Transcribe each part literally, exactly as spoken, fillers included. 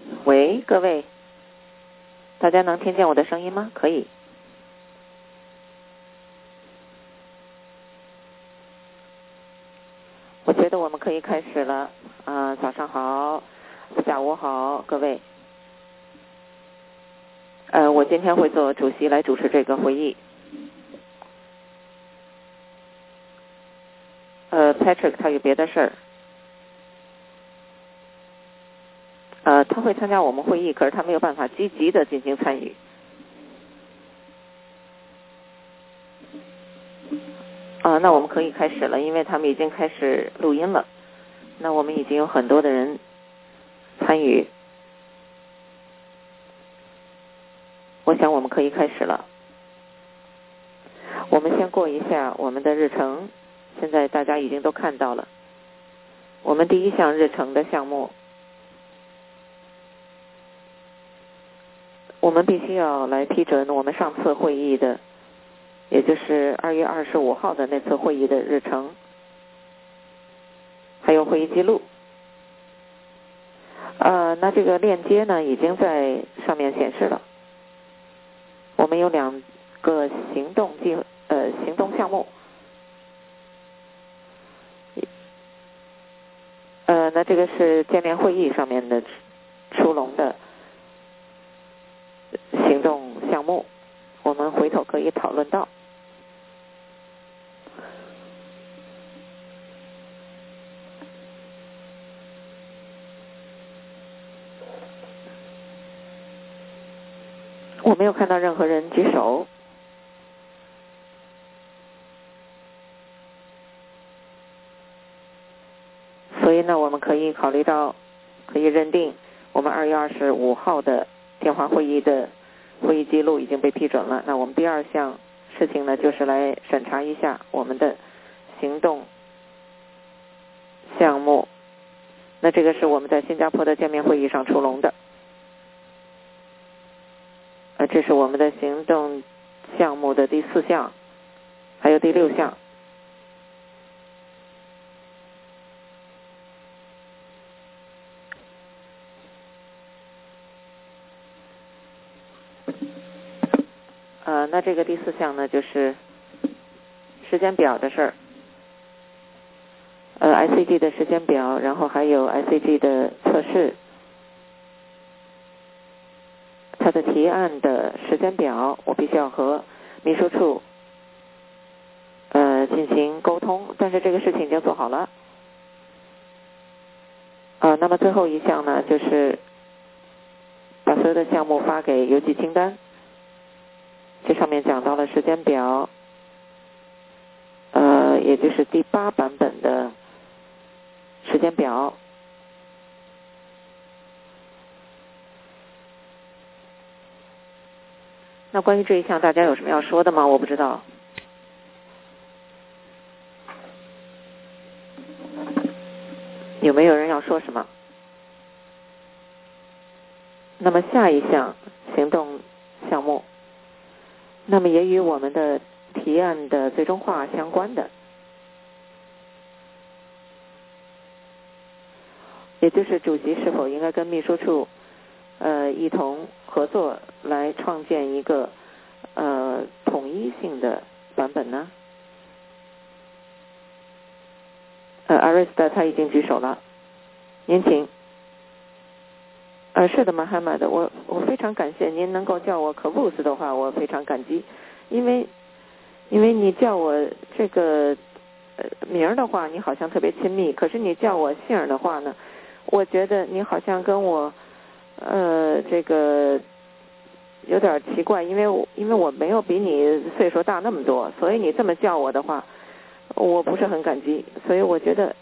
喂，各位，大家能听见我的声音吗？可以。我觉得我们可以开始了。啊、呃，早上好，下午好，各位。呃，我今天会做主席来主持这个会议。呃 ，Patrick 他有别的事儿。呃，他会参加我们会议，可是他没有办法积极的进行参与。啊、呃，那我们可以开始了，因为他们已经开始录音了。那我们已经有很多的人参与，我想我们可以开始了。我们先过一下我们的日程，现在大家已经都看到了。我们第一项日程的项目，我们必须要来批准我们上次会议的，也就是二月二十五号的那次会议的日程，还有会议记录。呃，那这个链接呢，已经在上面显示了。我们有两个行动计呃行动项目。呃，那这个是见面会议上面的出笼的行动项目，我们回头可以讨论到。我没有看到任何人举手。所以呢，我们可以考虑到，可以认定我们二月二十五号的电话会议的会议记录已经被批准了。那我们第二项事情呢，就是来审查一下我们的行动项目。那这个是我们在新加坡的见面会议上出笼的。呃，这是我们的行动项目的第四项，还有第六项。呃，那这个第四项呢，就是时间表的事儿。呃 ，I C G 的时间表，然后还有 I C G 的测试，它的提案的时间表，我必须要和秘书处呃进行沟通，但是这个事情已经做好了。啊、呃，那么最后一项呢，就是把所有的项目发给邮寄清单。这上面讲到了时间表，呃，也就是第八版本的时间表。那关于这一项，大家有什么要说的吗？我不知道。有没有人要说什么？那么下一项行动项目，那么也与我们的提案的最终化相关的，也就是主席是否应该跟秘书处呃一同合作来创建一个呃统一性的版本呢？呃，阿瑞斯特他已经举手了，您请。呃，是的，马哈马的，我我非常感谢您能够叫我可布斯的话，我非常感激，因为因为你叫我这个呃名儿的话，你好像特别亲密，可是你叫我姓儿的话呢，我觉得你好像跟我呃这个有点奇怪，因为我因为我没有比你岁数大那么多，所以你这么叫我的话，我不是很感激，所以我觉得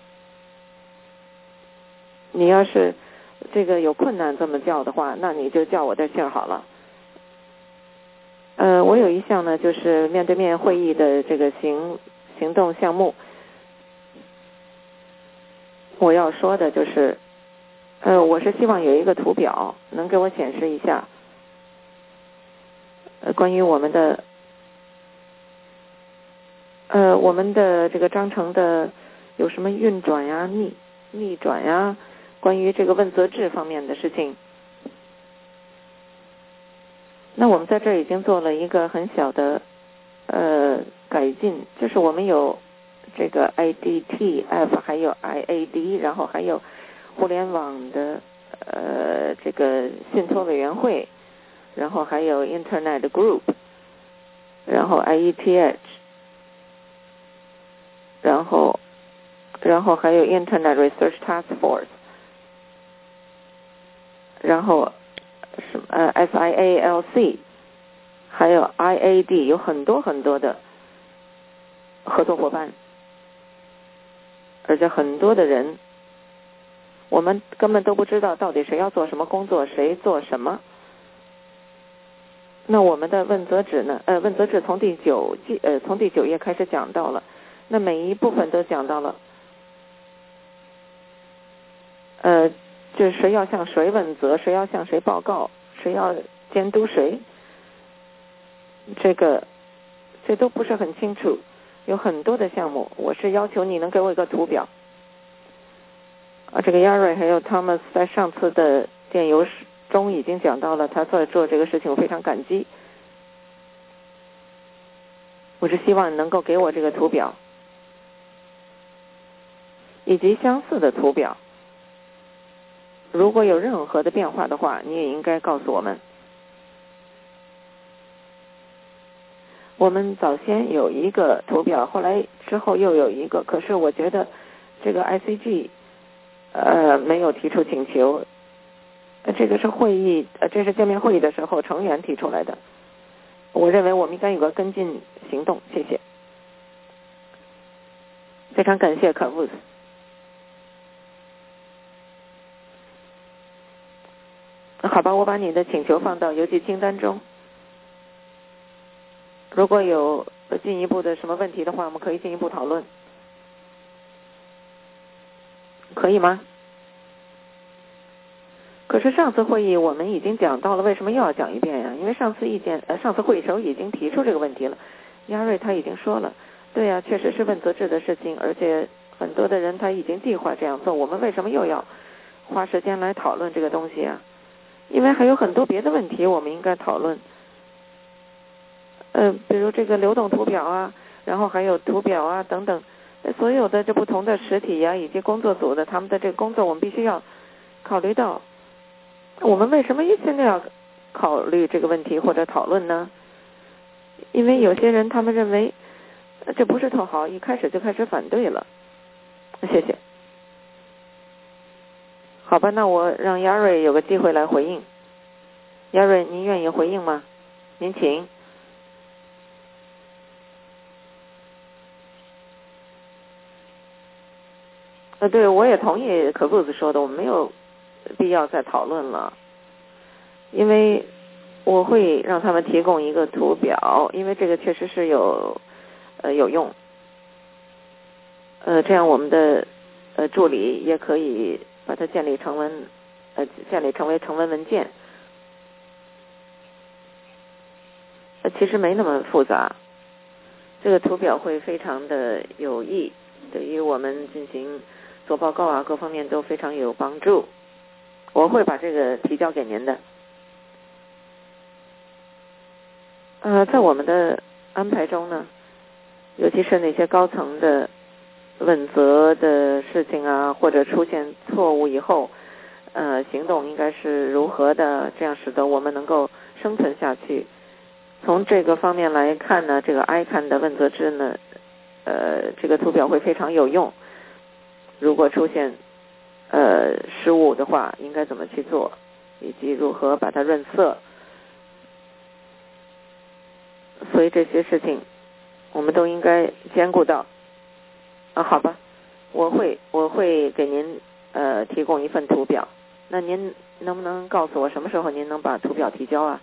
你要是这个有困难这么叫的话，那你就叫我的姓好了。呃，我有一项呢，就是面对面会议的这个行行动项目，我要说的就是，呃，我是希望有一个图表能给我显示一下，呃，关于我们的，呃，我们的这个章程的有什么运转呀、逆逆转呀，关于这个问责制方面的事情， 那我们在这儿已经做了一个很小的呃改进，就是我们有这个 I D T F 还有 I A D， 然后还有互联网的呃这个信托委员会，然后还有 Internet Group， 然后 I E T H， 然后然后还有 Internet Research Task Force， 然后什么呃 S I A L C， 还有 I A D， 有很多很多的合作伙伴，而且很多的人我们根本都不知道到底谁要做什么工作，谁做什么。那我们的问责制呢？呃，问责制从第九季呃从第九页开始讲到了，那每一部分都讲到了，呃，就是谁要向谁问责，谁要向谁报告，谁要监督谁，这个这都不是很清楚，有很多的项目。我是要求你能给我一个图表。啊，这个 Yari 还有 Thomas 在上次的电邮中已经讲到了，他在做这个事情，我非常感激。我是希望能够给我这个图表，以及相似的图表。如果有任何的变化的话，你也应该告诉我们。我们早先有一个图表，后来之后又有一个，可是我觉得这个 I C G 呃没有提出请求，这个是会议呃这是见面会议的时候成员提出来的。我认为我们应该有个跟进行动，谢谢。非常感谢卡布斯。好吧，我把你的请求放到邮寄清单中。如果有进一步的什么问题的话，我们可以进一步讨论，可以吗？可是上次会议我们已经讲到了，为什么又要讲一遍呀？因为上次意见呃上次会议时候已经提出这个问题了，亚瑞他已经说了，对呀，确实是问责制的事情，而且很多的人他已经计划这样做，我们为什么又要花时间来讨论这个东西啊？因为还有很多别的问题我们应该讨论，呃，比如这个流动图表啊，然后还有图表啊等等，所有的这不同的实体呀、啊，以及工作组的他们的这个工作，我们必须要考虑到。我们为什么现在要考虑这个问题或者讨论呢？因为有些人他们认为这不是特好，一开始就开始反对了。谢谢。好吧，那我让亚瑞有个机会来回应。亚瑞，您愿意回应吗？您请。呃，对，我也同意可布子说的，我们没有必要再讨论了，因为我会让他们提供一个图表，因为这个确实是有呃有用，呃，这样我们的呃助理也可以把它建立成文呃建立成为成文文件，呃，其实没那么复杂，这个图表会非常的有益，对于我们进行做报告啊各方面都非常有帮助。我会把这个提交给您的。呃，在我们的安排中呢，尤其是那些高层的问责的事情啊，或者出现错误以后，呃，行动应该是如何的，这样使得我们能够生存下去。从这个方面来看呢，这个 I C A N 的问责制呢，呃，这个图表会非常有用。如果出现呃失误的话，应该怎么去做，以及如何把它润色。所以这些事情我们都应该兼顾到。啊，好吧，我会我会给您呃提供一份图表。那您能不能告诉我什么时候您能把图表提交啊？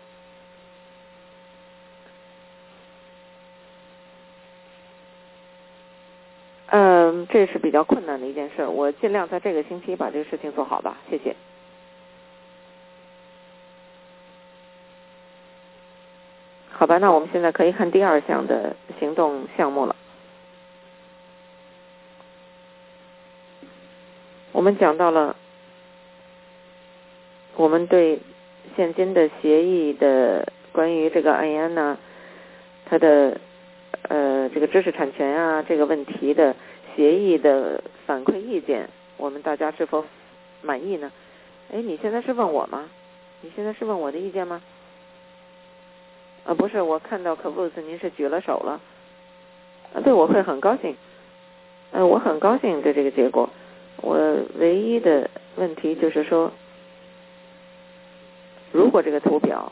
嗯，这是比较困难的一件事，我尽量在这个星期把这个事情做好吧，谢谢。好吧，那我们现在可以看第二项的行动项目了。我们讲到了我们对现金的协议的关于这个安安呢，他的呃这个知识产权啊这个问题的协议的反馈意见，我们大家是否满意呢？哎，你现在是问我吗？你现在是问我的意见吗？呃，不是，我看到可布斯您是举了手了。呃，对，我会很高兴。呃，我很高兴对这个结果。我唯一的问题就是说，如果这个图表，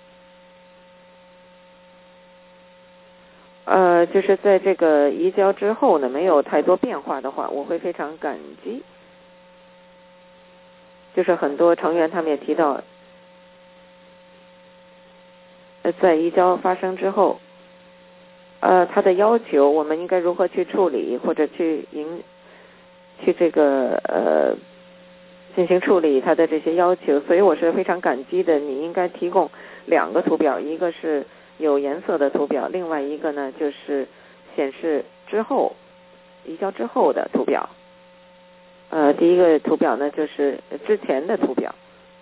呃，就是在这个移交之后呢，没有太多变化的话，我会非常感激。就是很多成员他们也提到，呃，在移交发生之后，呃，他的要求我们应该如何去处理，或者去迎去这个呃进行处理他的这些要求，所以我是非常感激的。你应该提供两个图表，一个是有颜色的图表，另外一个呢就是显示之后移交之后的图表。呃，第一个图表呢就是之前的图表。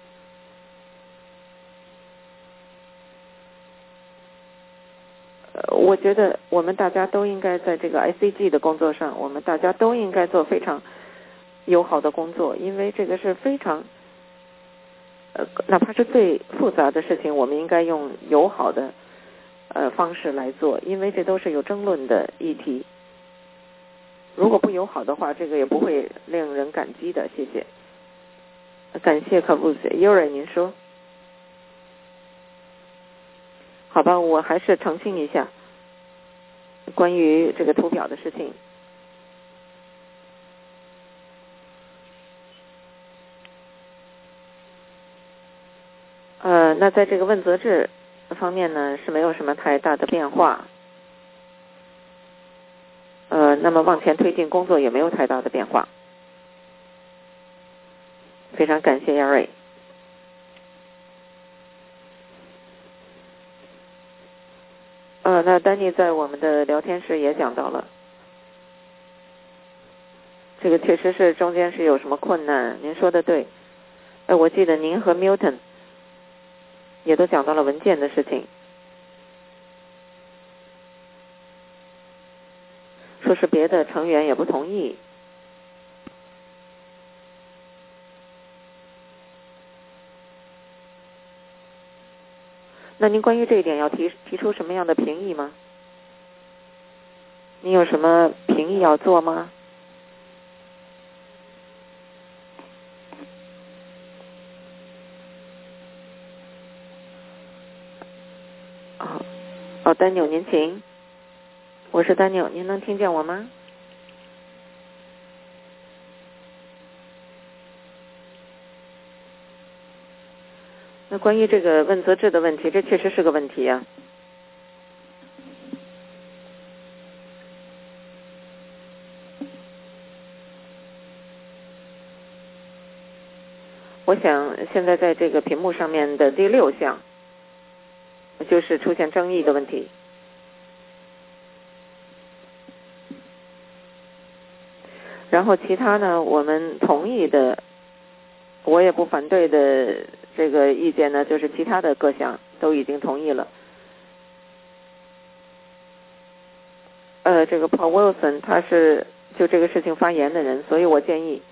呃，我觉得我们大家都应该在这个 I C G 的工作上，我们大家都应该做非常友好的工作，因为这个是非常，呃，哪怕是最复杂的事情，我们应该用友好的呃方式来做，因为这都是有争论的议题。如果不友好的话，这个也不会令人感激的。谢谢，感谢卡布斯。尤瑞，您说。好吧，我还是澄清一下关于这个图表的事情。呃，那在这个问责制方面呢，是没有什么太大的变化。呃，那么往前推进工作也没有太大的变化。非常感谢亚瑞。呃，那丹尼在我们的聊天室也讲到了，这个确实是中间是有什么困难，您说的对。呃，我记得您和 Milton 也都讲到了文件的事情，说是别的成员也不同意。那您关于这一点要提提出什么样的评议吗？您有什么评议要做吗？哦，哦，丹纽，您请。我是丹纽，您能听见我吗？那关于这个问责制的问题，这确实是个问题啊。我想现在在这个屏幕上面的第六项，就是出现争议的问题。然后其他呢，我们同意的，我也不反对的这个意见呢，就是其他的各项都已经同意了。呃，这个 Paul Wilson 他是就这个事情发言的人，所以我建议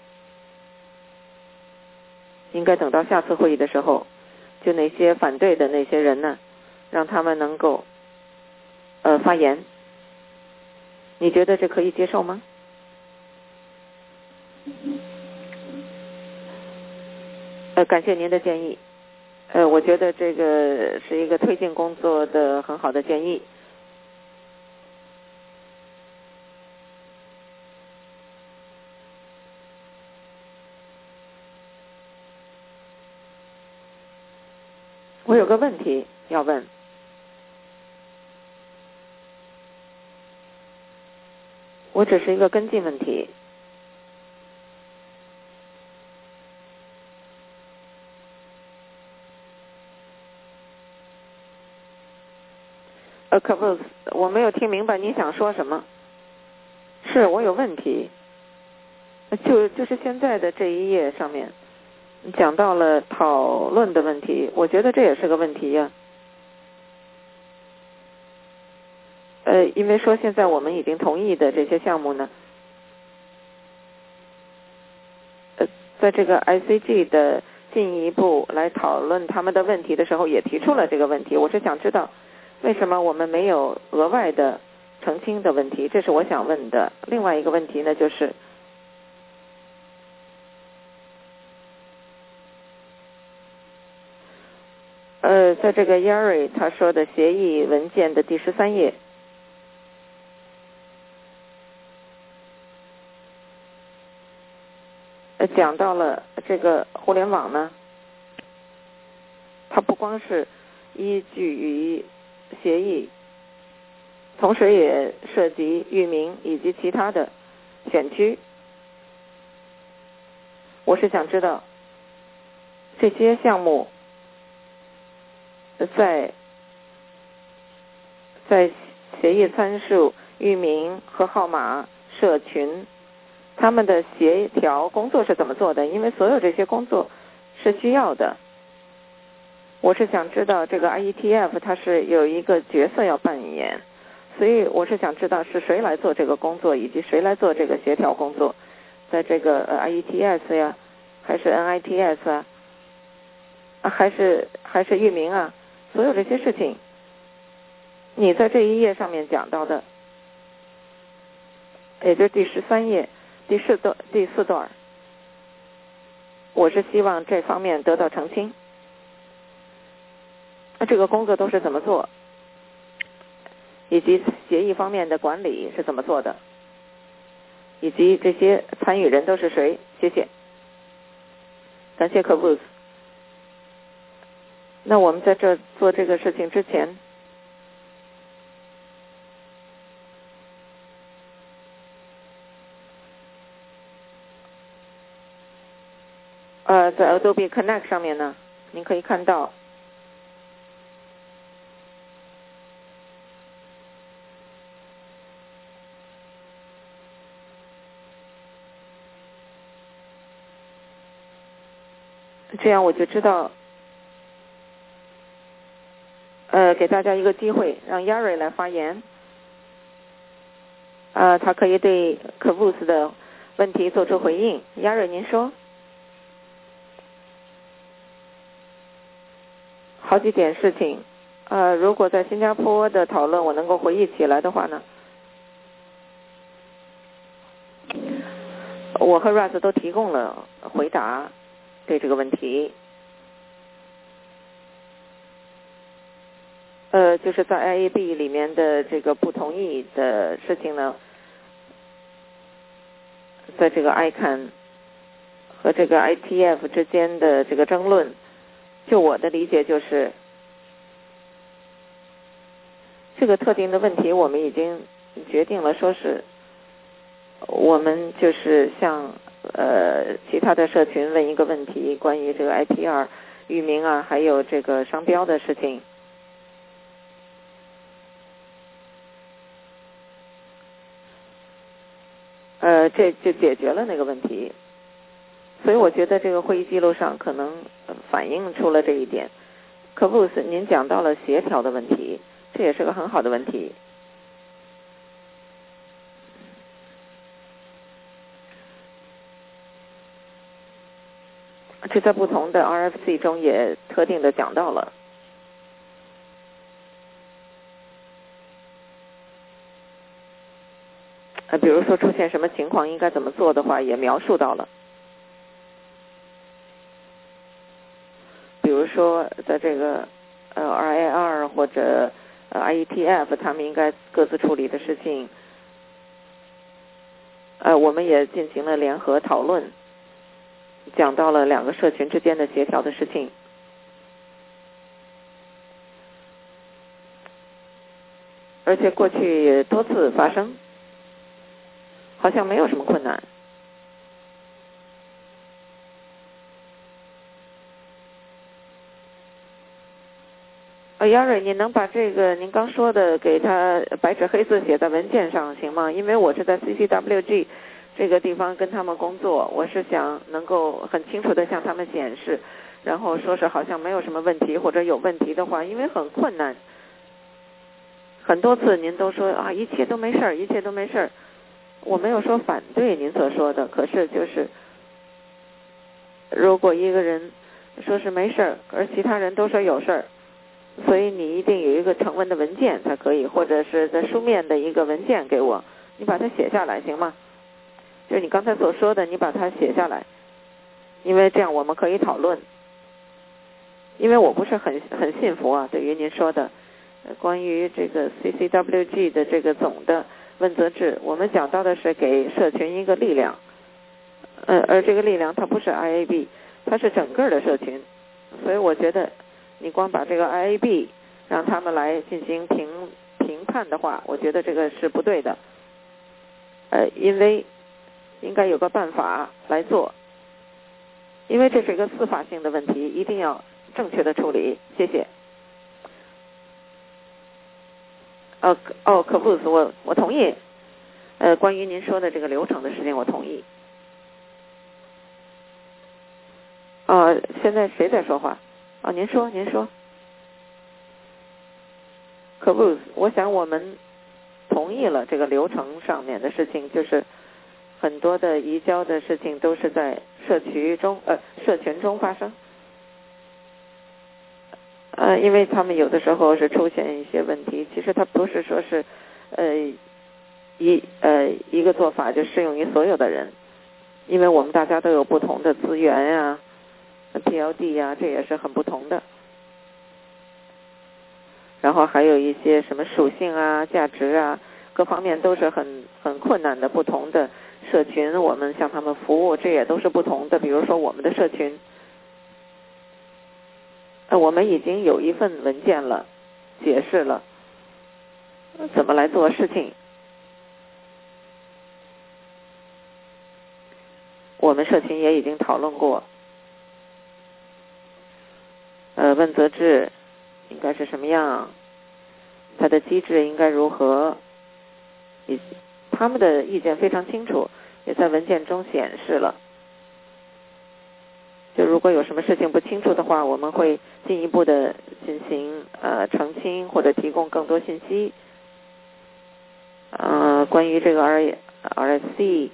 应该等到下次会议的时候，就那些反对的那些人呢，让他们能够呃发言。你觉得这可以接受吗？呃，感谢您的建议。呃，我觉得这个是一个推进工作的很好的建议。我有个问题要问。我只是一个跟进问题。呃，可不，我没有听明白你想说什么。是我有问题。就就是现在的这一页上面讲到了讨论的问题，我觉得这也是个问题呀。 呃，因为说现在我们已经同意的这些项目呢，呃，在这个 I C G 的进一步来讨论他们的问题的时候，也提出了这个问题。我是想知道，为什么我们没有额外的澄清的问题？这是我想问的。另外一个问题呢，就是，呃，在这个 Yari 他说的协议文件的第十三页，呃，讲到了这个互联网呢，它不光是依据于协议，同时也涉及域名以及其他的选区。我是想知道这些项目在在协议参数、域名和号码、社群，他们的协调工作是怎么做的？因为所有这些工作是需要的。我是想知道这个 I E T F 它是有一个角色要扮演，所以我是想知道是谁来做这个工作，以及谁来做这个协调工作，在这个 I E T S 呀，还是 N I T S 啊，还是还是域名啊，所有这些事情，你在这一页上面讲到的，也就是第十三页第四段第四段，我是希望这方面得到澄清。那这个工作都是怎么做，以及协议方面的管理是怎么做的，以及这些参与人都是谁？谢谢，感谢可布斯。那我们在这做这个事情之前，呃，在 Adobe Connect 上面呢，您可以看到。这样我就知道，呃，给大家一个机会，让 Yari 来发言。呃，他可以对 Kavus 的问题做出回应。Yari，您说。好几点事情，呃，如果在新加坡的讨论我能够回忆起来的话呢，我和 Russ 都提供了回答对这个问题。呃，就是在 I A B 里面的这个不同意的事情呢，在这个 I C A N 和这个 I T F 之间的这个争论，就我的理解就是，这个特定的问题我们已经决定了，说是我们就是向呃其他的社群问一个问题，关于这个 I P R 域名啊，还有这个商标的事情。呃，这就解决了那个问题，所以我觉得这个会议记录上可能反映出了这一点。可布斯，您讲到了协调的问题，这也是个很好的问题。这在不同的 R F C 中也特定的讲到了。呃，比如说出现什么情况应该怎么做的话，也描述到了。比如说，在这个呃 R A R 或者呃 I E T F 他们应该各自处理的事情，呃，我们也进行了联合讨论，讲到了两个社群之间的协调的事情。而且过去也多次发生，好像没有什么困难。呃 Yari， 你能把这个您刚说的给他白纸黑字写在文件上行吗？因为我是在 C C W G 这个地方跟他们工作，我是想能够很清楚的向他们显示，然后说是好像没有什么问题，或者有问题的话，因为很困难， 很多次您都说啊，一切都没事儿，一切都没事儿。我没有说反对您所说的，可是就是如果一个人说是没事儿，而其他人都说有事儿，所以你一定有一个成文的文件才可以，或者是在书面的一个文件给我，你把它写下来行吗？就是你刚才所说的，你把它写下来，因为这样我们可以讨论。因为我不是很很信服啊，对于您说的关于这个 C C W G 的这个总的问责制，我们讲到的是给社群一个力量，呃，而这个力量它不是 I A B， 它是整个的社群，所以我觉得你光把这个 I A B 让他们来进行评评判的话，我觉得这个是不对的，呃，因为应该有个办法来做，因为这是一个司法性的问题，一定要正确的处理。谢谢。哦哦，可不，我我同意。呃，关于您说的这个流程的事情，我同意。呃，现在谁在说话？啊，您说，您说。可不，我想我们同意了这个流程上面的事情，就是很多的移交的事情都是在社区中呃社群中发生。呃，因为他们有的时候是出现一些问题，其实它不是说是呃一呃一个做法就适用于所有的人，因为我们大家都有不同的资源呀、啊、P L D 呀、啊，这也是很不同的。然后还有一些什么属性啊、价值啊，各方面都是很很困难的不同的社群，我们向他们服务，这也都是不同的。比如说我们的社群。呃，我们已经有一份文件了，解释了怎么来做事情。我们社群也已经讨论过，呃，问责制应该是什么样，它的机制应该如何，以他们的意见非常清楚，也在文件中显示了。就如果有什么事情不清楚的话，我们会进一步的进行呃澄清或者提供更多信息。呃，关于这个 R R S C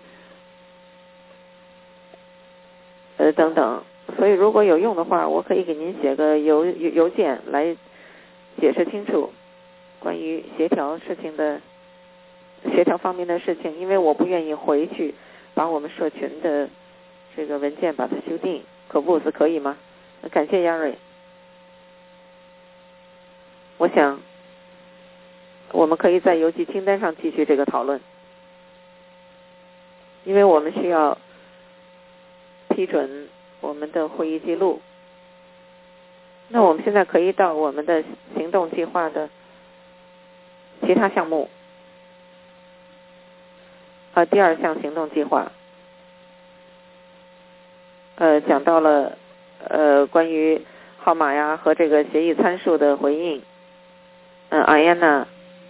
呃等等，所以如果有用的话，我可以给您写个邮邮邮件来解释清楚关于协调事情的协调方面的事情，因为我不愿意回去把我们社群的这个文件把它修订。可不是可以吗？感谢亚瑞。我想我们可以在邮寄清单上继续这个讨论，因为我们需要批准我们的会议记录。那我们现在可以到我们的行动计划的其他项目，啊，第二项行动计划。呃，讲到了呃关于号码呀和这个协议参数的回应，嗯、呃，阿安娜，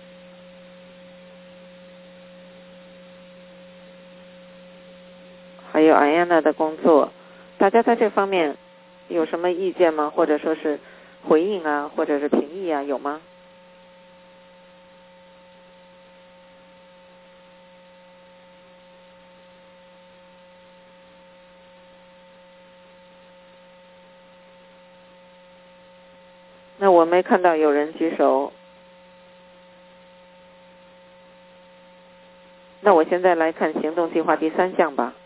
还有阿安娜的工作，大家在这方面有什么意见吗？或者说是回应啊，或者是评议啊，有吗？那我没看到有人举手。那我现在来看行动计划第三项吧，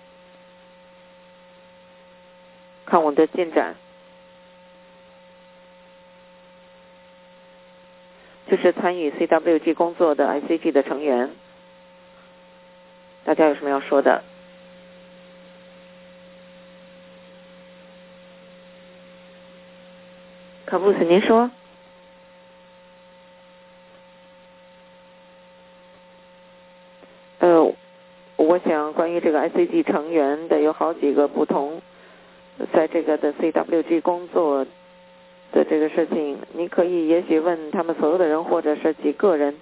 看我们的进展，就是参与 C W G 工作的 I C G 的成员，大家有什么要说的？卡布斯，您说。呃，我想关于这个 I C G 成员的有好几个不同，在这个的 C W G 工作的这个事情，你可以也许问他们所有的人，或者是几个人，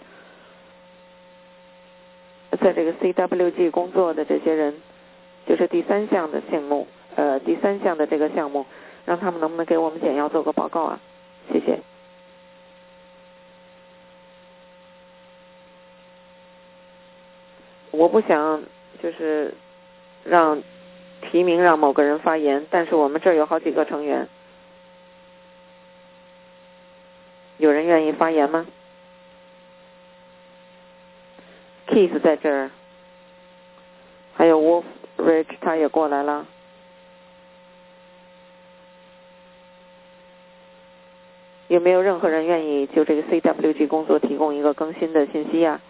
在这个 C W G 工作的这些人，就是第三项的项目，呃，第三项的这个项目，让他们能不能给我们简要做个报告啊？谢谢。 我不想就是让提名让某个人发言，但是我们这儿有好几个成员，有人愿意发言吗？ Keith 在这儿，还有 Wolf Rich 他也过来了。有没有任何人愿意就这个 C W G 工作提供一个更新的信息呀？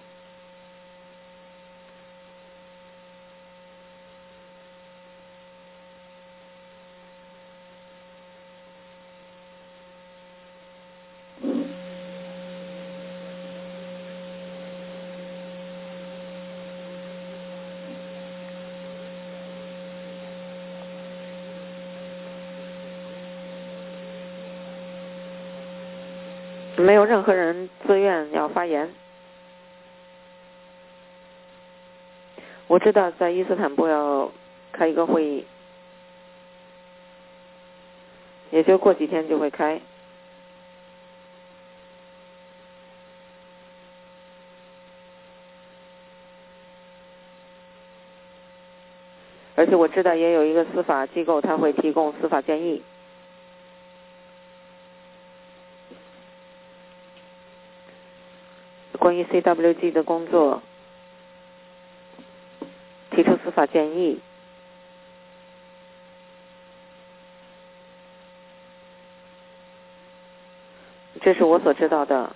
没有任何人自愿要发言。我知道在伊斯坦布要开一个会议，也就过几天就会开。而且我知道也有一个司法机构，他会提供司法建议。关于 C W G 的工作，提出司法建议。这是我所知道的。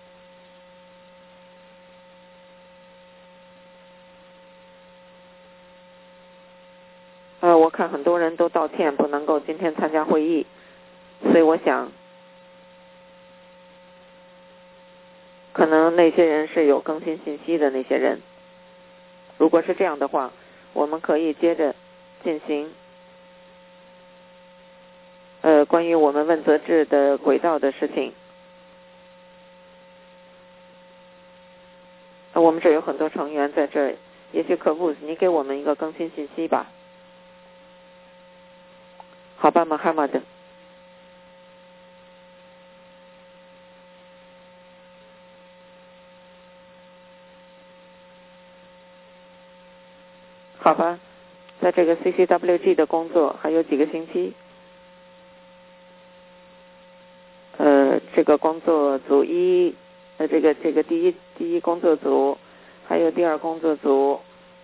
呃，我看很多人都道歉不能够今天参加会议，所以我想可能那些人是有更新信息的那些人。如果是这样的话，我们可以接着进行呃关于我们问责制的轨道的事情。呃、我们这有很多成员在这儿，也许可布斯你给我们一个更新信息吧。好吧，马哈马德。好吧，在这个 C C W G 的工作还有几个星期。呃，这个工作组一，呃，这个这个第一第一工作组，还有第二工作组，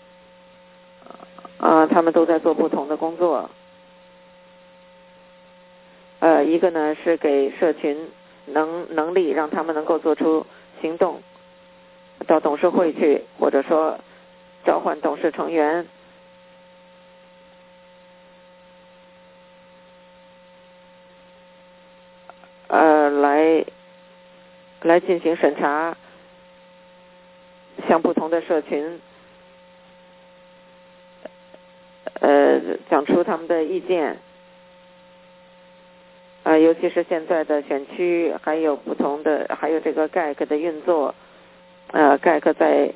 啊、呃，他们都在做不同的工作。呃，一个呢是给社群能能力，让他们能够做出行动，到董事会去，或者说召唤董事成员。呃，来来进行审查，向不同的社群呃讲出他们的意见。呃，尤其是现在的选区，还有不同的，还有这个 G A C 的运作，呃 ，G A C 在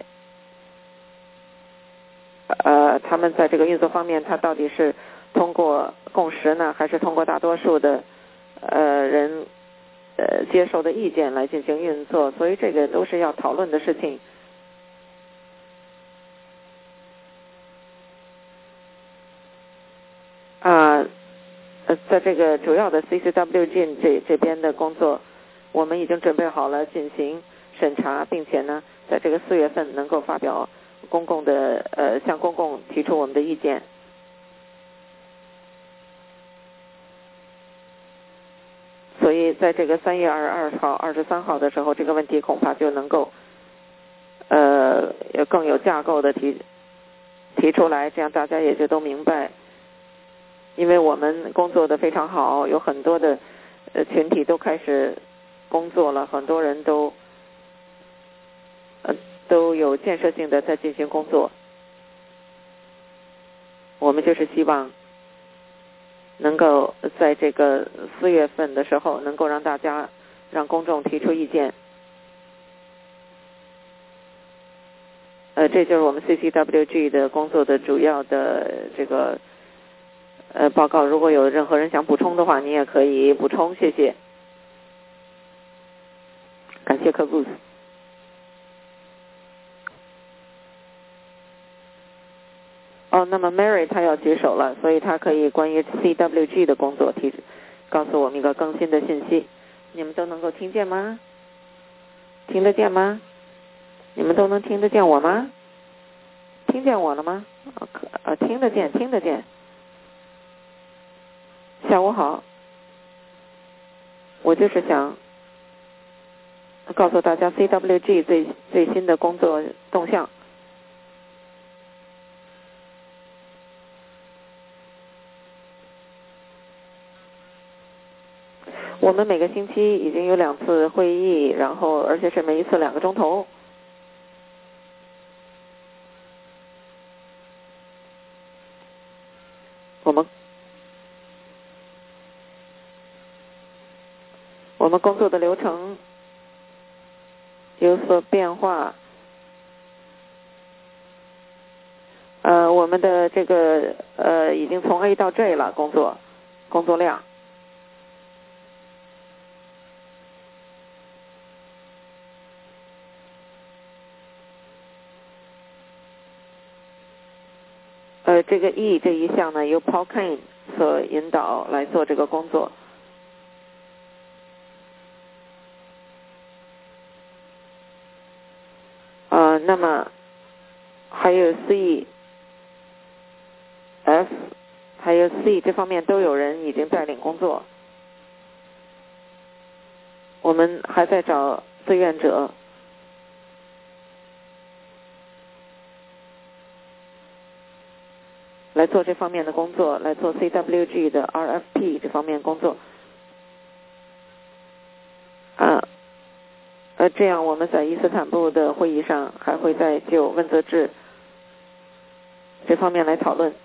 呃他们在这个运作方面，他到底是通过共识呢，还是通过大多数的呃人呃接受的意见来进行运作？所以这个都是要讨论的事情。啊、呃。呃，在这个主要的 C C W G 这这边的工作，我们已经准备好了进行审查，并且呢，在这个四月份能够发表公共的呃向公共提出我们的意见。所以在这个三月二十二号、二十三号的时候，这个问题恐怕就能够呃更有架构的提提出来，这样大家也就都明白。因为我们工作的非常好，有很多的呃群体都开始工作了，很多人都呃都有建设性的在进行工作。我们就是希望能够在这个四月份的时候，能够让大家让公众提出意见。呃，这就是我们 C C W G 的工作的主要的这个。呃，报告，如果有任何人想补充的话，你也可以补充，谢谢。感谢科布斯。 哦，那么 Mary 她要举手了，所以她可以关于 C W G 的工作提告诉我们一个更新的信息。你们都能够听见吗？听得见吗？你们都能听得见我吗？听见我了吗？呃，可呃听得见，听得见。下午好，我就是想告诉大家 C W G 最最新的工作动向。我们每个星期已经有两次会议，然后而且是每一次两个钟头。我们我们工作的流程有所变化。呃，我们的这个呃已经从 A 到 J 了，工作工作量。呃，这个 E 这一项呢，由 Paul Kane 所引导来做这个工作。呃，那么还有 C、F， 还有 C 这方面都有人已经带领工作。我们还在找志愿者。来做这方面的工作，来做 C W G 的 R F P 这方面工作。啊，呃，这样我们在伊斯坦布的会议上还会再就问责制这方面来讨论。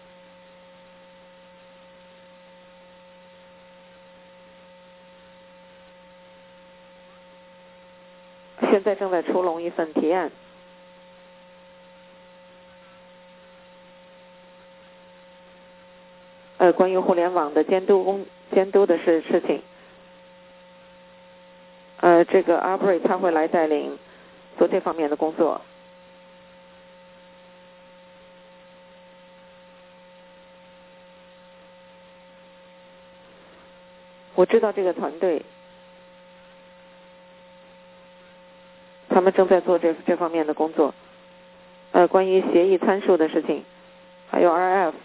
现在正在出笼一份提案。呃，关于互联网的监督工监督的事事情。呃，这个 Aubrey 他会来带领做这方面的工作。我知道这个团队，他们正在做这这方面的工作。呃，关于协议参数的事情，还有 R F，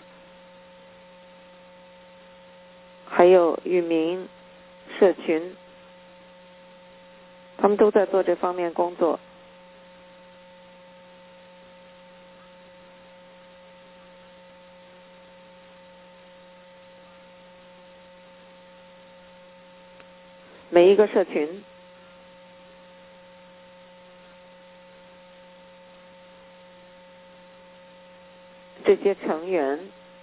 还有域名、社群，他们都在做这方面工作。每一个社群，这些成员，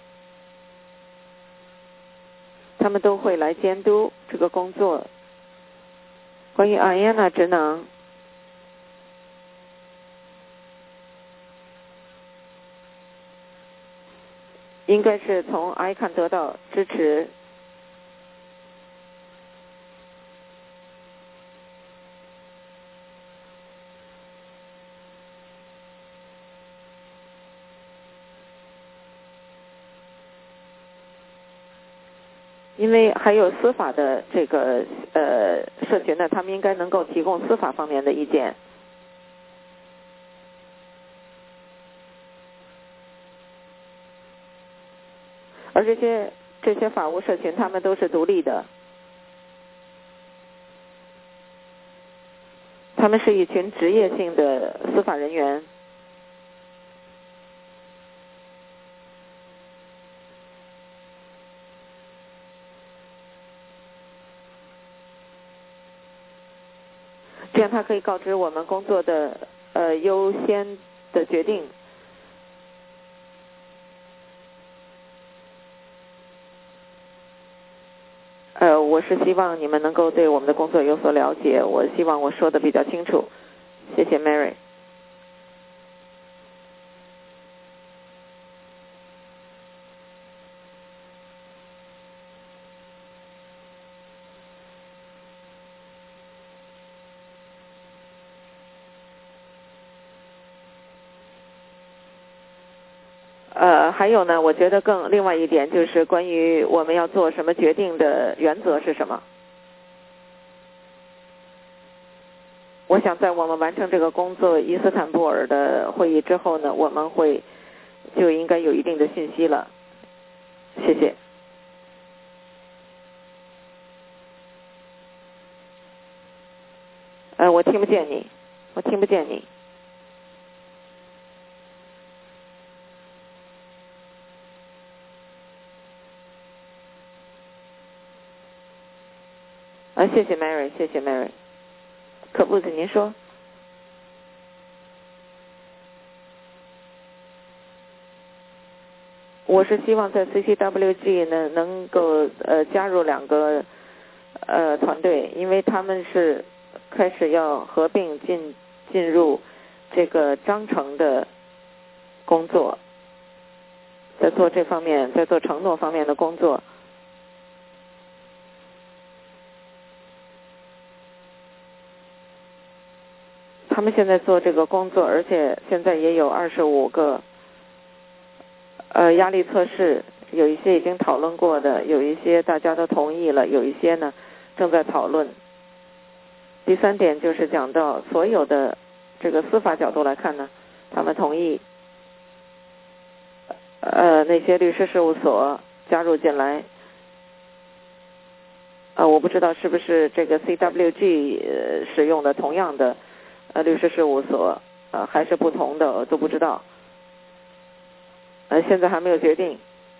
他们都会来监督这个工作。关于 I A N A 职能，应该是从 I C A N 得到支持。因为还有司法的这个呃社群呢，他们应该能够提供司法方面的意见。而这些这些法务社群，他们都是独立的，他们是一群职业性的司法人员。这样他可以告知我们工作的呃优先的决定。呃，我是希望你们能够对我们的工作有所了解，我希望我说的比较清楚。谢谢 Mary。 呃，还有呢，我觉得更另外一点就是关于我们要做什么决定的原则是什么。我想在我们完成这个工作伊斯坦布尔的会议之后呢，我们会就应该有一定的信息了。谢谢。呃，我听不见你，我听不见你。啊，谢谢 Mary， 谢谢 Mary。可布子，您说。我是希望在 C C W G 呢能够呃加入两个呃团队，因为他们是开始要合并进进入这个章程的工作，在做这方面，在做承诺方面的工作。他们现在做这个工作，而且现在也有二十五个呃压力测试，有一些已经讨论过的，有一些大家都同意了，有一些呢正在讨论。第三点就是讲到所有的这个司法角度来看呢，他们同意呃那些律师事务所加入进来。呃，我不知道是不是这个 C W G 呃使用的同样的呃律师事务所，呃还是不同的，我都不知道。呃，现在还没有决定。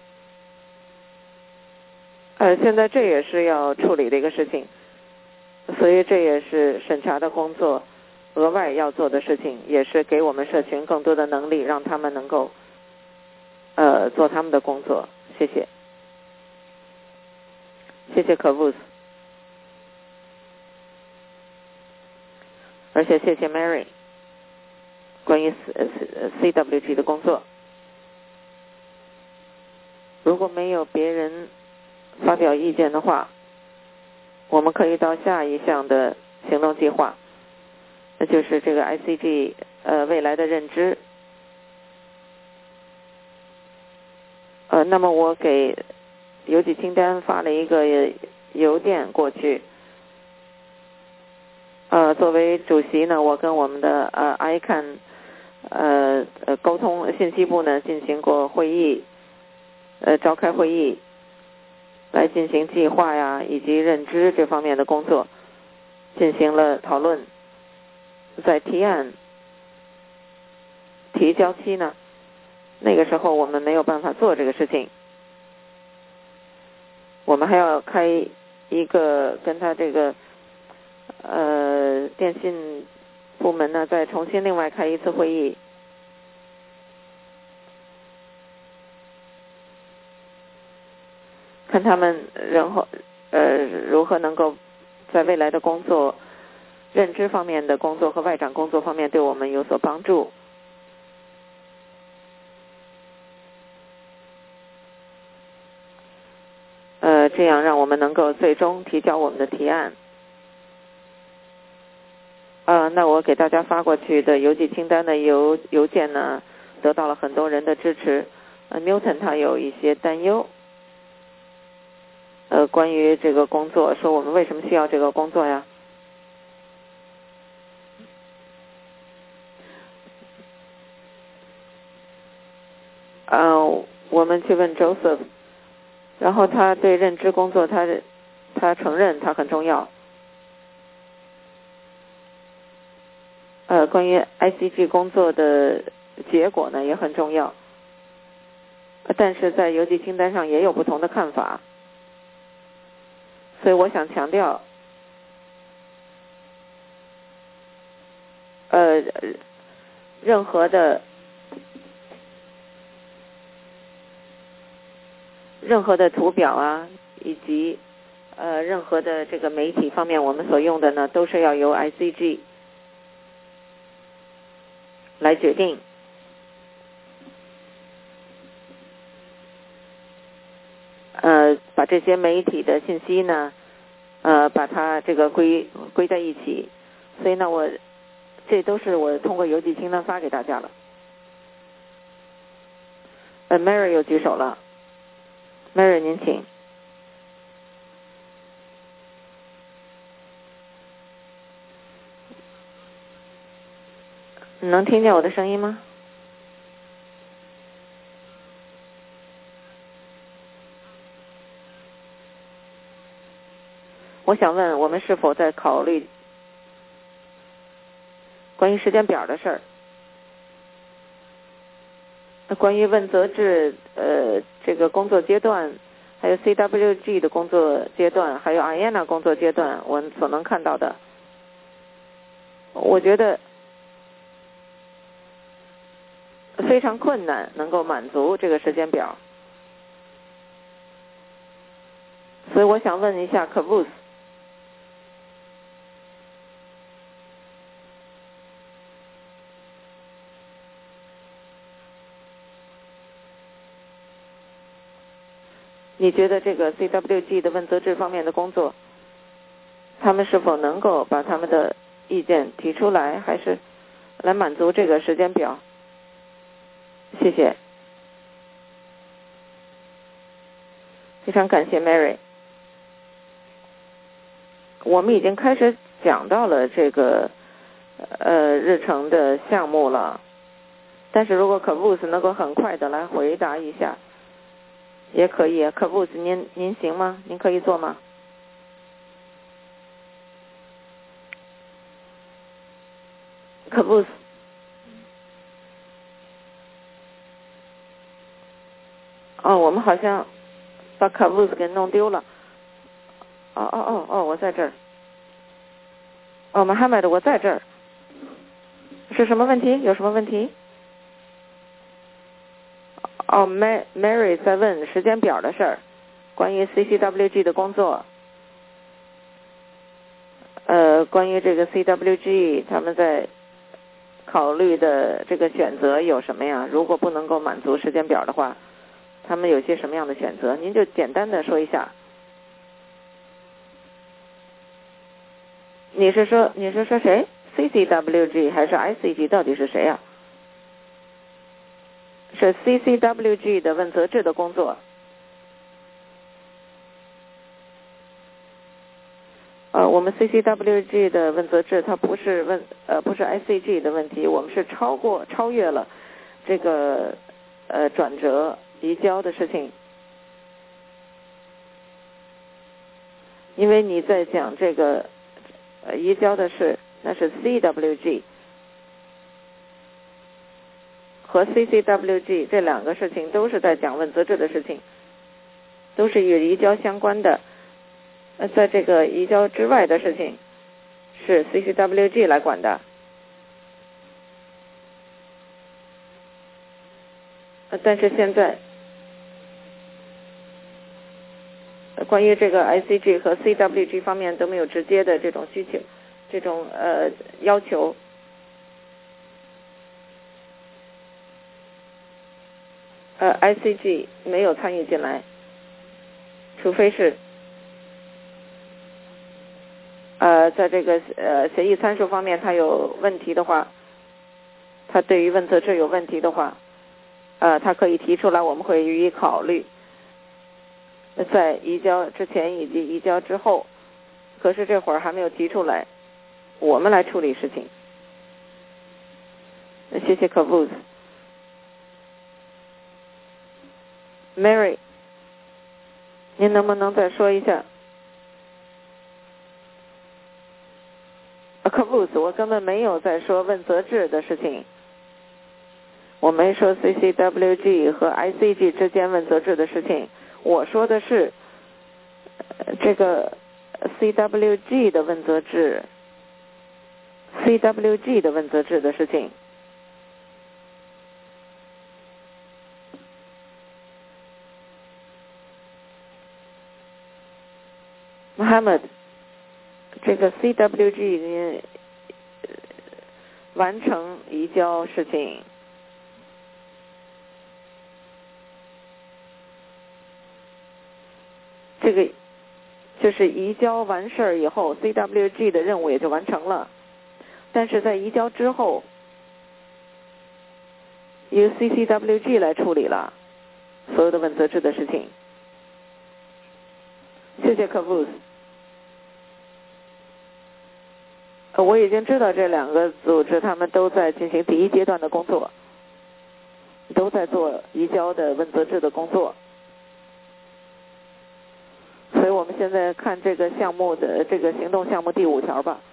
呃，现在这也是要处理的一个事情，所以这也是审查的工作额外要做的事情，也是给我们社群更多的能力，让他们能够呃做他们的工作。谢谢，谢谢可布斯，而且谢谢 Mary 关于 C W G 的工作。如果没有别人发表意见的话，我们可以到下一项的行动计划，那就是这个 I C G 呃未来的认知。呃，那么我给邮寄清单发了一个邮件过去。呃，作为主席呢，我跟我们的呃 I C A N 呃呃沟通信息部呢进行过会议，呃召开会议，来进行计划呀以及认知这方面的工作，进行了讨论。在提案提交期呢，那个时候我们没有办法做这个事情，我们还要开一个跟他这个呃电信部门呢再重新另外开一次会议，看他们然后呃如何能够在未来的工作认知方面的工作和外展工作方面对我们有所帮助。呃，这样让我们能够最终提交我们的提案。呃，那我给大家发过去的邮寄清单的邮邮件呢，得到了很多人的支持。呃 Newton 他有一些担忧，呃，关于这个工作，说我们为什么需要这个工作呀？呃，我们去问 Joseph， 然后他对认知工作他他承认它很重要。呃，关于 I C G 工作的结果呢也很重要，但是在邮寄清单上也有不同的看法，所以我想强调，呃，任何的任何的图表啊，以及呃任何的这个媒体方面，我们所用的呢，都是要由 I C G 来决定。呃，把这些媒体的信息呢，呃，把它这个归归在一起，所以呢，我这都是我通过邮寄清单发给大家了。 呃 Mary 又举手了 ，Mary 您请。你能听见我的声音吗？我想问，我们是否在考虑关于时间表的事儿？关于问责制呃这个工作阶段，还有 C W G 的工作阶段，还有 I A N A 工作阶段，我们所能看到的，我觉得非常困难，能够满足这个时间表。所以我想问一下 Caboose， 你觉得这个 C W G 的问责制方面的工作，他们是否能够把他们的意见提出来，还是来满足这个时间表？谢谢，非常感谢 Mary。我们已经开始讲到了这个呃日程的项目了，但是如果 Caboose 能够很快的来回答一下，也可以。Caboose 您您行吗？您可以做吗？Caboose，哦，我们好像把 Caboose 给弄丢了。哦哦哦哦，我在这儿。哦 ，Mohammed， 我在这儿。是什么问题？有什么问题？哦 ，Mary 在问时间表的事儿，关于 C C W G 的工作。呃，关于这个 C W G 他们在考虑的这个选择有什么呀？如果不能够满足时间表的话，他们有些什么样的选择？您就简单的说一下。你是说你是说谁 ？C C W G 还是 I C G？ 到底是谁呀？是 C C W G 的问责制的工作。呃，我们 C C W G 的问责制，它不是问呃不是 I C G 的问题，我们是超过超越了这个呃转折移交的事情。因为你在讲这个呃移交的事，那是 C W G 和 C C W G 这两个事情都是在讲问责制的事情，都是与移交相关的。呃，在这个移交之外的事情是 C C W G 来管的。呃，但是现在关于这个 I C G 和 C W G 方面都没有直接的这种需求，这种呃要求。呃 I C G 没有参与进来，除非是呃在这个呃协议参数方面它有问题的话，它对于问责制有问题的话，呃它可以提出来，我们会予以考虑。在移交之前以及移交之后，可是这会儿还没有提出来，我们来处理事情。谢谢 Caboose。 Mary， 您能不能再说一下 Caboose？ 我根本没有在说问责制的事情，我没说 C C W G 和 I C G 之间问责制的事情，我说的是这个 C W G 的问责制 C W G 的问责制的事情。Mohammed， 这个 C W G 完成移交事情，这个就是移交完事儿以后 C W G 的任务也就完成了，但是在移交之后由 C C W G 来处理了。 所有的问责制的事情。谢谢科布斯。我已经知道这两个组织他们都在进行第一阶段的工作，都在做移交的问责制的工作，所以我们现在看这个项目的这个行动项目第五条吧。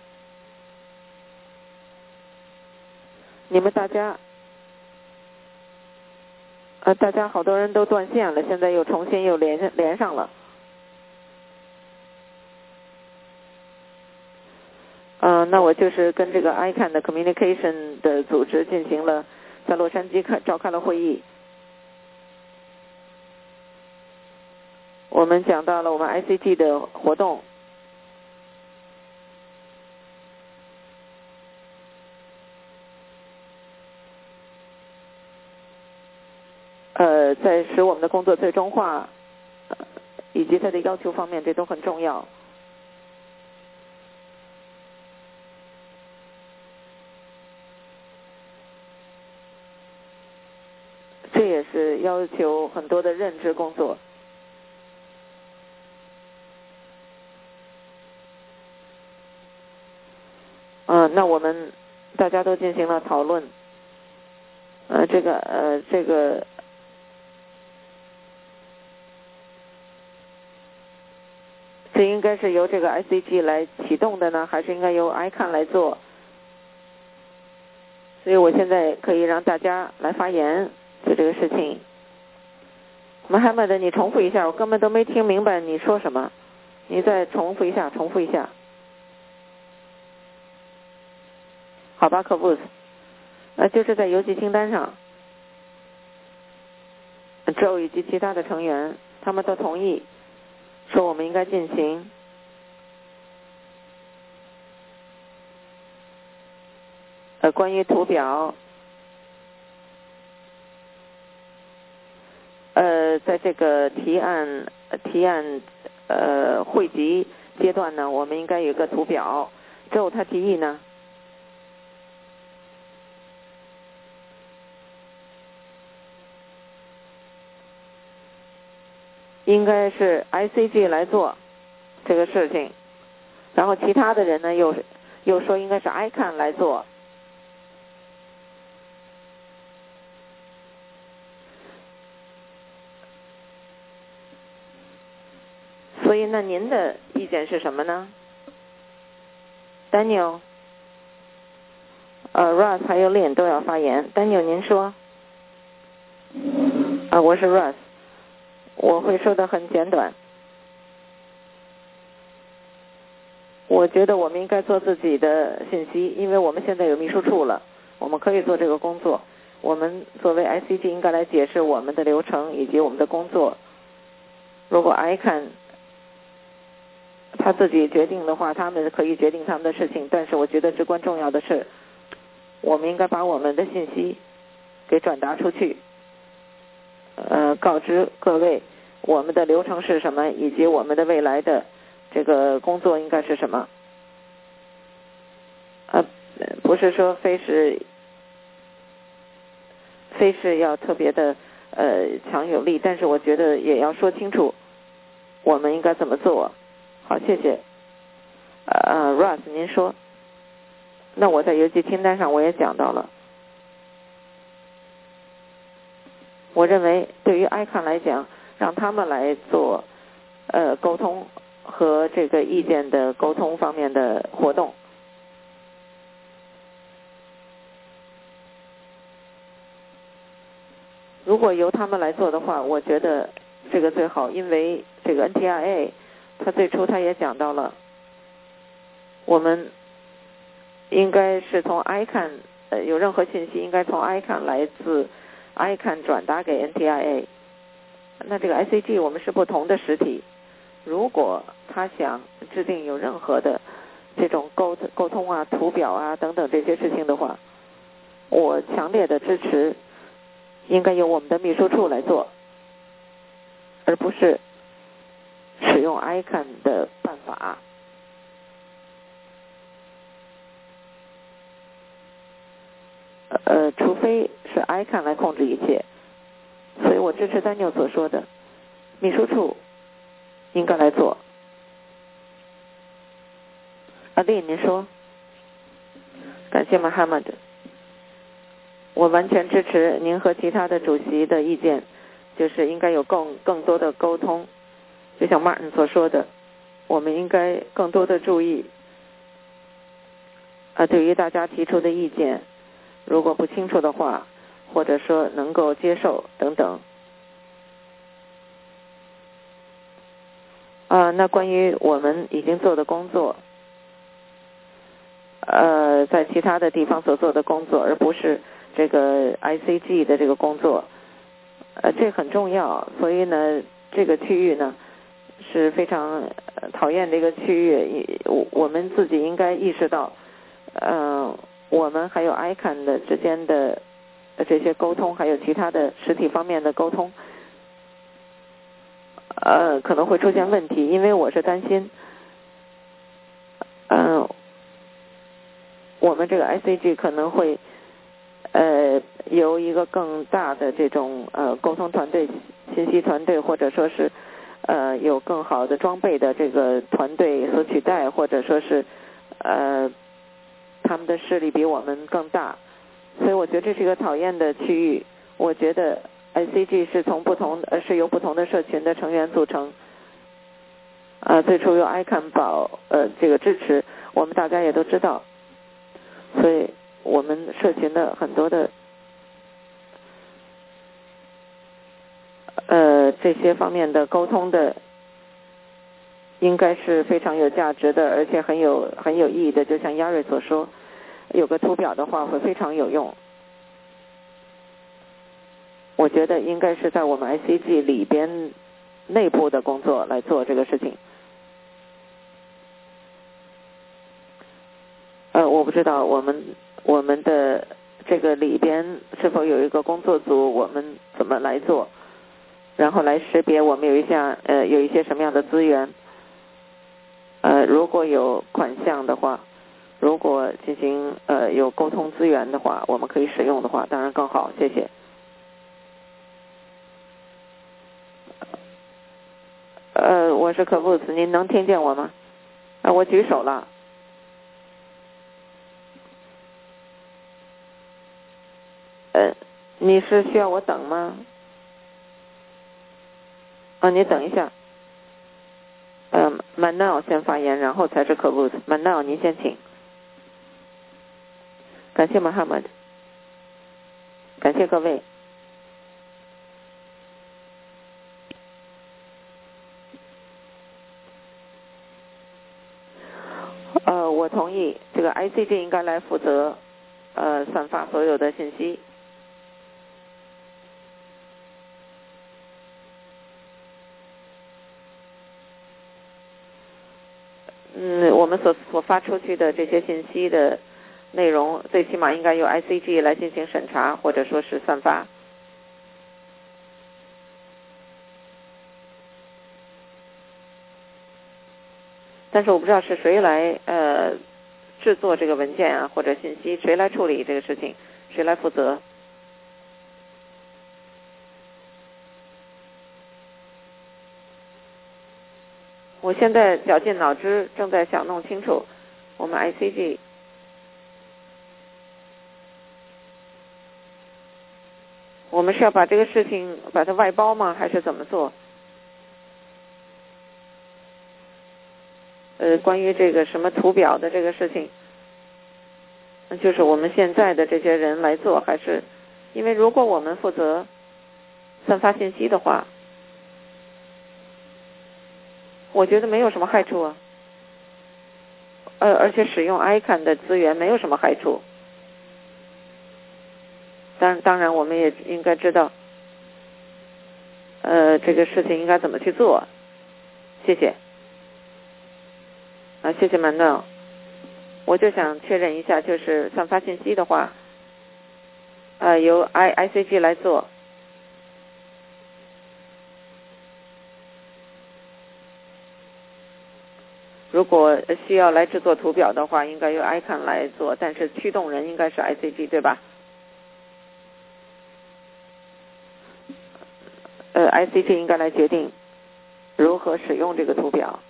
你们大家呃，大家好多人都断线了，现在又重新又连连上了。呃，那我就是跟这个 I C A N 的 Communication 的组织进行了在洛杉矶开召开了会议。我们讲到了我们 I C T 的活动。呃，在使我们的工作最终化，呃，以及它的要求方面，这都很重要。这也是要求很多的认知工作。嗯、呃，那我们大家都进行了讨论。呃，这个呃，这个这应该是由这个 I C G 来启动的呢，还是应该由 I C A N 来做？所以我现在可以让大家来发言，就这个事情。Mohammed，你重复一下，我根本都没听明白你说什么，你再重复一下，重复一下。好吧，可布斯，呃，就是在邮寄清单上 ，Joe 以及其他的成员，他们都同意说我们应该进行呃关于图表，呃，在这个提案提案呃汇集阶段呢，我们应该有个图表。Joe 他提议呢，应该是 I C G 来做这个事情，然后其他的人呢又又说应该是 I C A N 来做。所以那您的意见是什么呢 ？Daniel， 呃 ，Russ 还有 Lin 都要发言。Daniel， 您说。啊，我是 Russ， 我会说的很简短。我觉得我们应该做自己的信息，因为我们现在有秘书处了，我们可以做这个工作。我们作为 I C G 应该来解释我们的流程以及我们的工作。如果 I C A N 他自己决定的话，他们可以决定他们的事情，但是我觉得至关重要的是，我们应该把我们的信息给转达出去，呃，告知各位我们的流程是什么，以及我们的未来的这个工作应该是什么。呃，不是说非是非是要特别的呃强有力，但是我觉得也要说清楚我们应该怎么做。好，谢谢。呃 ，Russ， 您说。那我在邮寄清单上我也讲到了。我认为对于 I C A N 来讲，让他们来做呃沟通和这个意见的沟通方面的活动。如果由他们来做的话，我觉得这个最好，因为这个 N T I A 他最初他也讲到了，我们应该是从 I C A N 呃有任何信息应该从 I C A N 来自 I C A N 转达给 N T I A。那这个 I C G 我们是不同的实体，如果他想制定有任何的这种沟沟通啊、图表啊等等这些事情的话，我强烈的支持应该由我们的秘书处来做，而不是使用 I C A N 的办法。呃，除非是 I C A N 来控制一切，所以以我支持丹尼所说的，秘书处应该来做。阿丽，您说。感谢马哈马德，我完全支持您和其他的主席的意见，就是应该有更更多的沟通，就像 Martin 所说的，我们应该更多的注意啊，对于大家提出的意见，如果不清楚的话，或者说能够接受等等。啊，那关于我们已经做的工作，呃，在其他的地方所做的工作，而不是这个 I C G 的这个工作，呃，这很重要。所以呢，这个区域呢是非常讨厌的一个区域，我我们自己应该意识到，呃，我们还有 I C A N 的之间的这些沟通，还有其他的实体方面的沟通，呃，可能会出现问题，因为我是担心，嗯、呃。我们这个 I C G 可能会呃由一个更大的这种呃沟通团队、信息团队，或者说是呃有更好的装备的这个团队所取代，或者说是呃他们的势力比我们更大，所以我觉得这是一个讨厌的区域。我觉得 I C G 是从不同呃是由不同的社群的成员组成，呃最初由 I C A N 保呃这个支持，我们大家也都知道。所以我们社群的很多的呃这些方面的沟通的应该是非常有价值的，而且很有很有意义的，就像亚瑞所说，有个图表的话会非常有用。我觉得应该是在我们 I C G 里边内部的工作来做这个事情。呃，我不知道我们我们的这个里边是否有一个工作组，我们怎么来做，然后来识别我们有一项呃有一些什么样的资源，呃如果有款项的话，如果进行呃有沟通资源的话，我们可以使用的话，当然更好。谢谢。呃，我是可布斯，您能听见我吗？啊，我举手了。呃，你是需要我等吗？啊，你等一下。呃 Manal 先发言，然后才是可布斯。Manal 您先请。感谢 Muhammad， 感谢各位。呃，我同意，这个 I C G 应该来负责呃散发所有的信息。嗯，我们所所发出去的这些信息的内容，最起码应该由 I C G 来进行审查，或者说是散发。但是我不知道是谁来呃制作这个文件啊，或者信息，谁来处理这个事情，谁来负责。我现在绞尽脑汁，正在想弄清楚我们 I C G 我们是要把这个事情把它外包吗，还是怎么做？呃，关于这个什么图表的这个事情，就是我们现在的这些人来做，还是因为如果我们负责散发信息的话，我觉得没有什么害处啊。呃，而且使用 I C A N 的资源没有什么害处。当当然，我们也应该知道，呃，这个事情应该怎么去做。谢谢。啊，谢谢曼诺。我就想确认一下，就是散发信息的话，呃，由 I I C G 来做。如果需要来制作图表的话，应该由 I C A N 来做，但是驱动人应该是 I C G， 对吧？ 呃 I C G 应该来决定如何使用这个图表。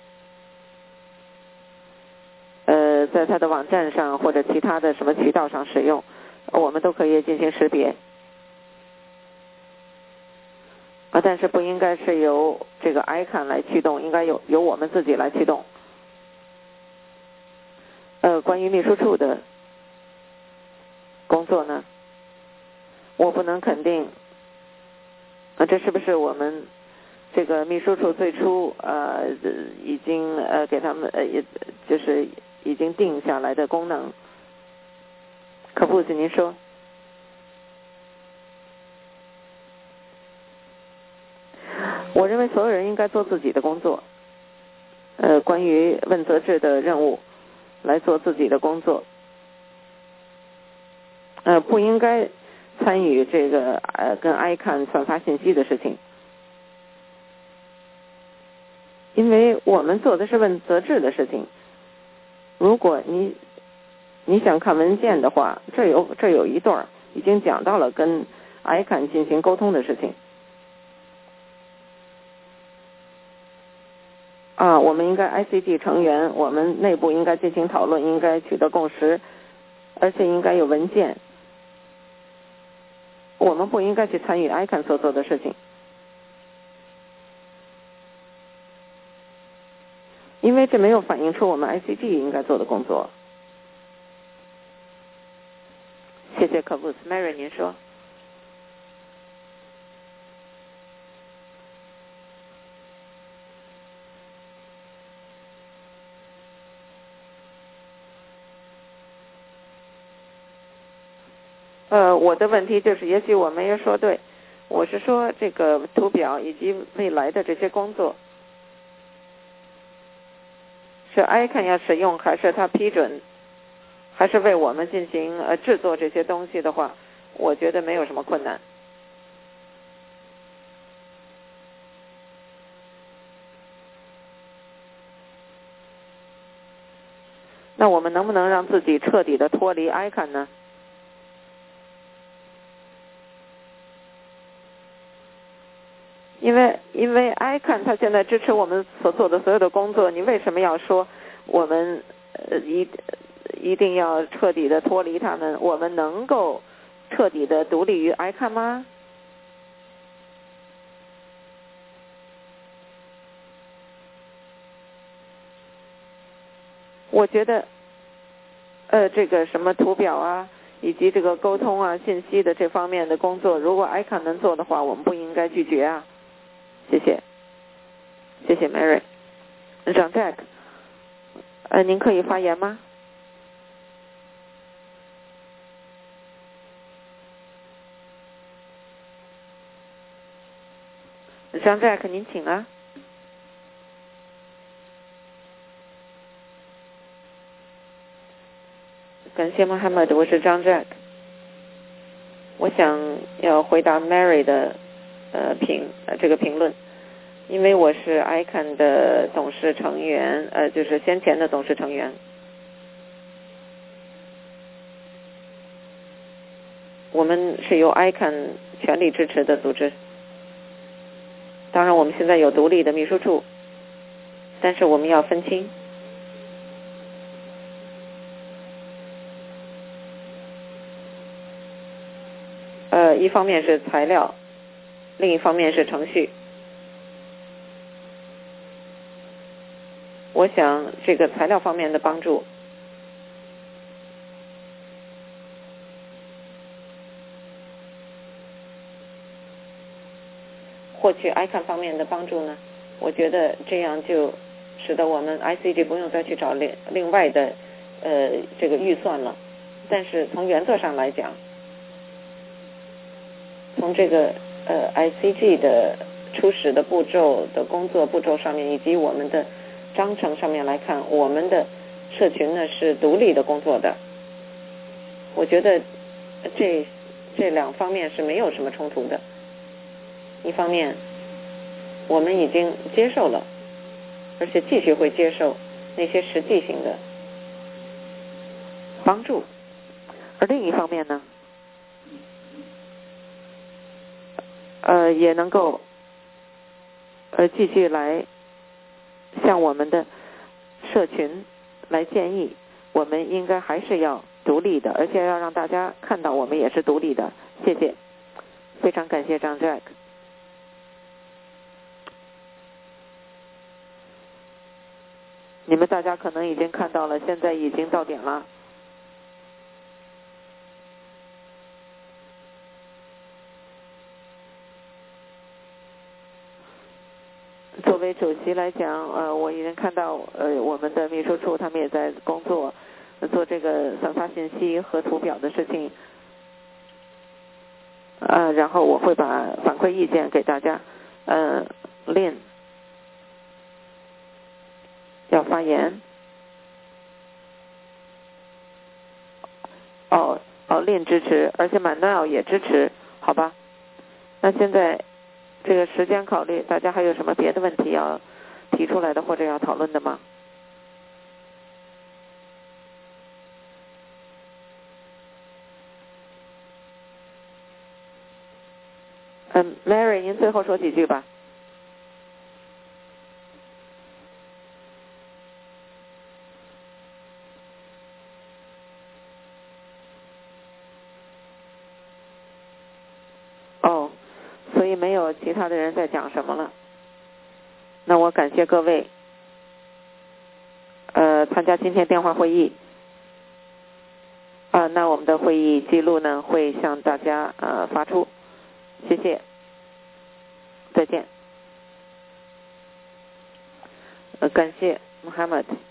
呃，在它的网站上或者其他的什么渠道上使用，我们都可以进行识别。啊，但是不应该是由这个 icon 来驱动，应该由由我们自己来驱动。呃，关于秘书处的工作呢，我不能肯定，啊，这是不是我们这个秘书处最初呃已经呃给他们呃也就是已经定下来的功能？可不是您说？我认为所有人应该做自己的工作，呃，关于问责制的任务来做自己的工作，呃，不应该参与这个呃跟 icon 传发信息的事情，因为我们做的是问责制的事情。如果你你想看文件的话，这有这有一段已经讲到了跟 icon 进行沟通的事情。啊，我们应该 I C G 成员，我们内部应该进行讨论，应该取得共识，而且应该有文件。我们不应该去参与 icon 所做的事情，因为这没有反映出我们 I C G 应该做的工作。谢谢可布斯 Mary 您说。呃，我的问题就是，也许我没有说对，我是说这个图表以及未来的这些工作，是 icon 要使用，还是他批准，还是为我们进行呃制作这些东西的话，我觉得没有什么困难。那我们能不能让自己彻底的脱离 icon 呢？因为因为 icon 它现在支持我们所做的所有的工作，你为什么要说我们呃一一定要彻底的脱离他们？我们能够彻底的独立于 icon 吗？我觉得呃这个什么图表啊，以及这个沟通啊、信息的这方面的工作，如果 icon 能做的话，我们不应该拒绝啊。谢谢，谢谢 Mary。让 Jack， 呃，您可以发言吗？张 Jack， 您请啊。感谢 Mohammed， 我是张 Jack。我想要回答 Mary 的呃评呃这个评论，因为我是 icon 的董事成员，呃，就是先前的董事成员。我们是由 icon 全力支持的组织。当然，我们现在有独立的秘书处，但是我们要分清。呃，一方面是材料，另一方面是程序。我想这个材料方面的帮助，获取 icon 方面的帮助呢，我觉得这样就使得我们 I C G 不用再去找另另外的呃这个预算了。但是从原则上来讲，从这个呃 I C G 的初始的步骤的工作步骤上面，以及我们的章程上面来看，我们的社群呢是独立的工作的。我觉得这这两方面是没有什么冲突的。一方面，我们已经接受了，而且继续会接受那些实际性的帮助；而另一方面呢， 呃也能够呃继续来向我们的社群来建议，我们应该还是要独立的，而且要让大家看到我们也是独立的。谢谢，非常感谢张 Jack。你们大家可能已经看到了，现在已经到点了。作为主席来讲，呃，我已经看到，呃，我们的秘书处他们也在工作，做这个散发信息和图表的事情，呃，然后我会把反馈意见给大家。呃 ，Lin 要发言。哦哦 ，Lin 支持，而且 Manuel 也支持，好吧？那现在这个时间考虑，大家还有什么别的问题要提出来的或者要讨论的吗？嗯 ，Mary， 您最后说几句吧。哦，所以没有其他的人在讲什么了。那我感谢各位，呃，参加今天电话会议。啊、呃，那我们的会议记录呢会向大家呃发出，谢谢，再见。呃，感谢 Muhammad。